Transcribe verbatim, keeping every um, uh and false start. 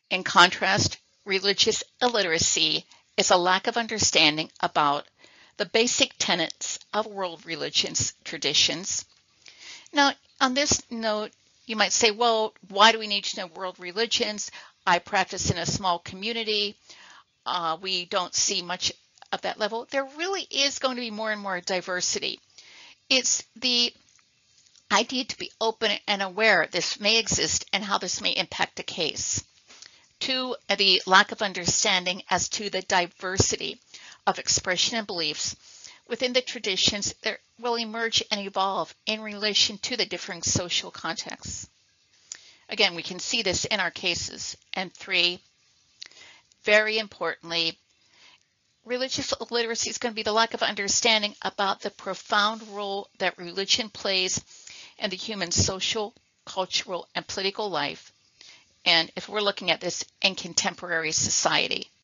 In contrast, religious illiteracy is a lack of understanding about the basic tenets of world religions traditions. Now, on this note, you might say, well, why do we need to know world religions? I practice in a small community. Uh, we don't see much of that level. There really is going to be more and more diversity. It's the idea to be open and aware this may exist and how this may impact a case. Two, the lack of understanding as to the diversity of expression and beliefs within the traditions that will emerge and evolve in relation to the differing social contexts. Again, we can see this in our cases. And three, very importantly, religious illiteracy is going to be the lack of understanding about the profound role that religion plays in the human social, cultural, and political life, and if we're looking at this in contemporary society.